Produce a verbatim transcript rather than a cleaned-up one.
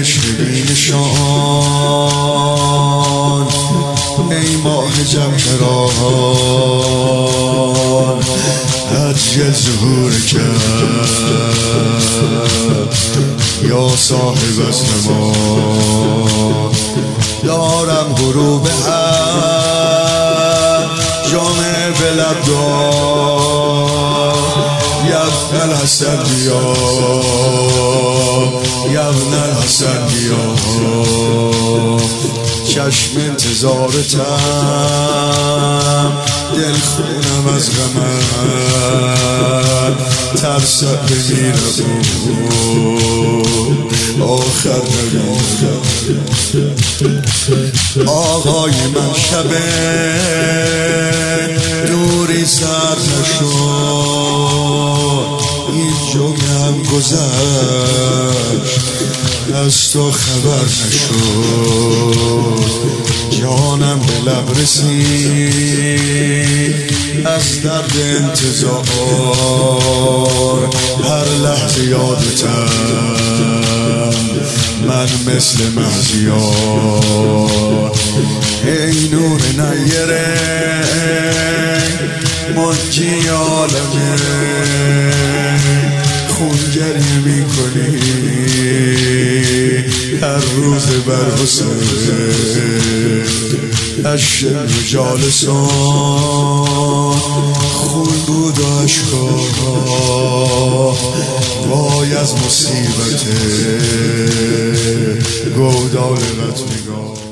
عشق بینشان، ای ماه جمهران عجل ظهور کرد یا صاحب زمان. دارم غروب هر جامعه به لب دار، یبن الحسن بیا یبن الحسن بیا. چشم انتظارتم دل خونم از غمت، ترسد بمیرم آخر نمیرم. آقای من شب دوری سر نشد، این جمعم گذشت از تو خبر نشد. جانم به لب رسید از درد انتظار، هر لحظه یادتم من مثل مهدیار. ای نور نیره منجی عالمه، خونگری میکنی هر روز بر حسین. اشم جالسان خون بود و اشکا، وای از مصیبت گودال نگاه.